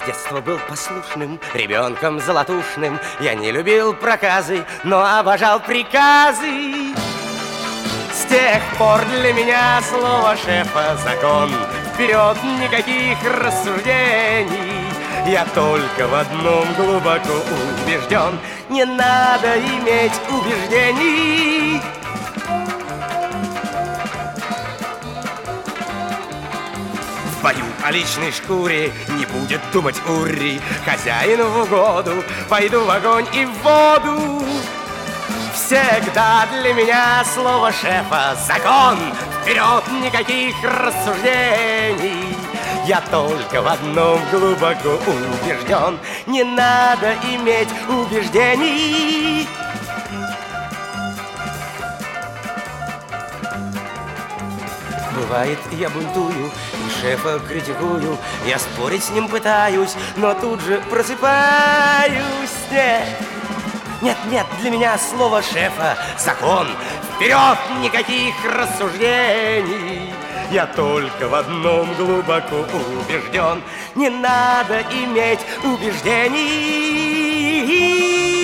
детства был послушным, ребенком золотушным. Я не любил проказы, но обожал приказы. С тех пор для меня слово шефа закон. Вперед, никаких рассуждений. Я только в одном глубоко убежден: не надо иметь убеждений. В бою о личной шкуре не будет думать Урри. Хозяин в угоду, пойду в огонь и в воду. Всегда для меня слово шефа закон. Вперед, никаких рассуждений. Я только в одном глубоко убежден: не надо иметь убеждений. Бывает, я бунтую и шефа критикую. Я спорить с ним пытаюсь, но тут же просыпаюсь. Нет, нет, для меня слово шефа закон. Вперед, никаких рассуждений. Я только в одном глубоко убежден: не надо иметь убеждений.